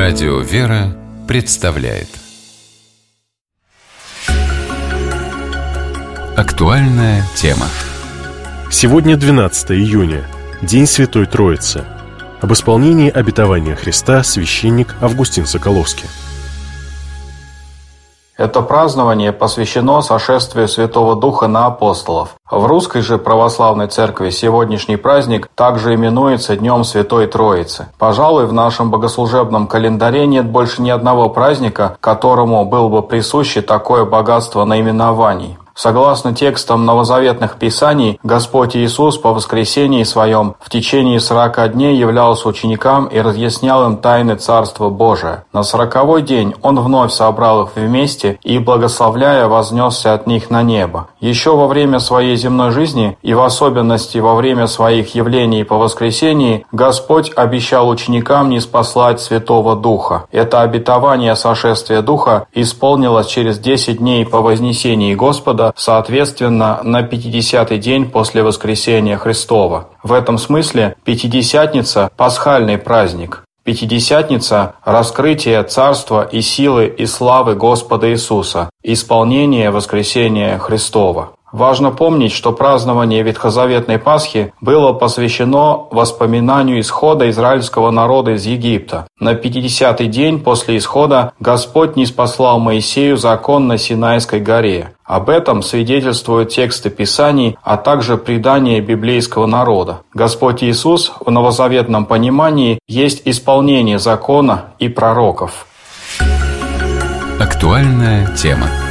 Радио «Вера» представляет актуальная тема. Сегодня 12 июня, День Святой Троицы. Об исполнении обетования Христа священник Августин Соколовский. Это празднование посвящено сошествию Святого Духа на апостолов. В Русской же Православной Церкви сегодняшний праздник также именуется Днем Святой Троицы. Пожалуй, в нашем богослужебном календаре нет больше ни одного праздника, которому было бы присуще такое богатство наименований. Согласно текстам новозаветных писаний, Господь Иисус по воскресении Своем в течение 40 дней являлся ученикам и разъяснял им тайны Царства Божия. На 40-й день Он вновь собрал их вместе и, благословляя, вознесся от них на небо. Еще во время Своей земной жизни и в особенности во время Своих явлений по воскресении Господь обещал ученикам ниспослать Святого Духа. Это обетование сошествия Духа исполнилось через 10 дней по вознесении Господа, соответственно, на 50-й день после воскресения Христова. В этом смысле Пятидесятница – пасхальный праздник. Пятидесятница – раскрытие царства и силы и славы Господа Иисуса, исполнение воскресения Христова. Важно помнить, что празднование Ветхозаветной Пасхи было посвящено воспоминанию исхода израильского народа из Египта. На 50-й день после исхода Господь ниспослал Моисею закон на Синайской горе. Об этом свидетельствуют тексты Писаний, а также предания библейского народа. Господь Иисус в новозаветном понимании есть исполнение закона и пророков. Актуальная тема.